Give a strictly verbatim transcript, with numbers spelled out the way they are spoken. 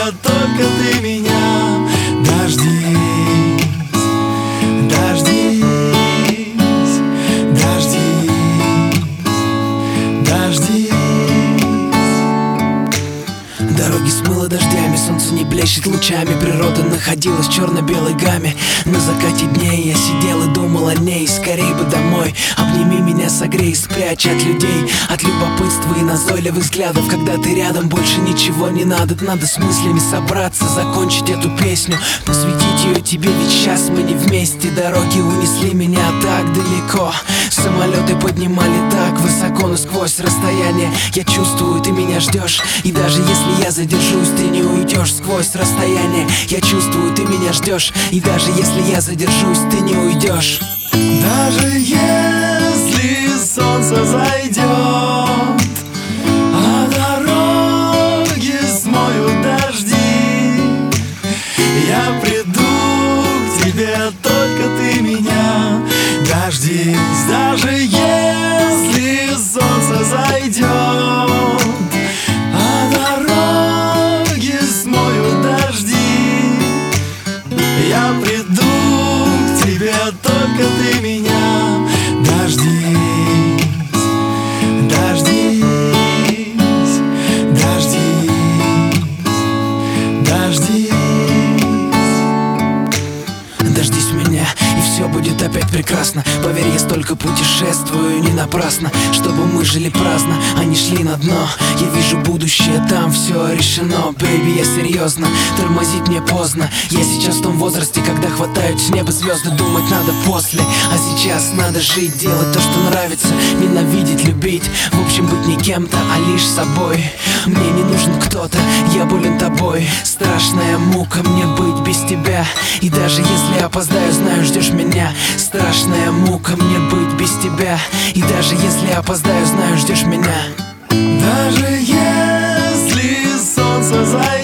только ты меня. Дождись, дождись, дождись, дождись. Дороги смыло дождями, солнце не блещет лучами, природа находилась в черно-белой гамме. На закате дней я сидел и думал о ней. Скорей бы домой, обними меня, согрей, спрячь от людей, от любопытства и назойливых взглядов. Когда ты рядом, больше ничего не надо. Надо с мыслями собраться, закончить эту песню, посвятить ее тебе, ведь сейчас мы не вместе. Дороги унесли меня так далеко, самолеты поднимали так высоко, но сквозь расстояние я чувствую, ты меня ждешь. И даже если я задержусь, ты не уйдешь. Сквозь расстояние я чувствую, ты меня ждешь. И даже если я задержусь, ты не уйдешь. Даже если солнце зайдет, а дороги смоют дожди, я приду к тебе, только ты меня. Дождись, даже если солнце зайдет, я приду к тебе, только ты меня. Дождись, дождись, дождись, дождись. Дождись меня, и все будет опять прекрасно. Поверь, я столько путешествую не напрасно, чтобы мы жили праздно, а не шли на дно. Я вижу будущее, там все решено. Бэйби, я серьезно, тормозить мне поздно. Я сейчас в том возрасте, когда хватают с неба звезды. Думать надо после, а сейчас надо жить, делать то, что нравится, ненавидеть, любить. В общем, быть не кем-то, а лишь собой. Мне не нужен кто-то, я болен тобой. Страшная мука мне быть без тебя. И даже если опоздаю, знаю, ждешь меня. Страшная мука мне быть без тебя. И даже если опоздаю, знаю, ждешь меня. Даже если солнце зайдет,